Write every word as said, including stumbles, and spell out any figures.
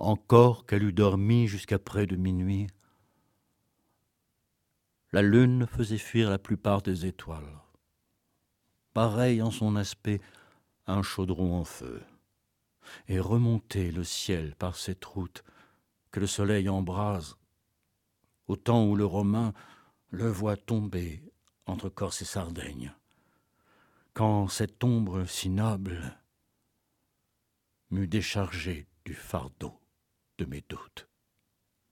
encore qu'elle eût dormi jusqu'à près de minuit. La lune faisait fuir la plupart des étoiles. Pareil en son aspect à un chaudron en feu, et remonter le ciel par cette route que le soleil embrase, au temps où le Romain le voit tomber entre Corse et Sardaigne, quand cette ombre si noble m'eût déchargé du fardeau de mes doutes.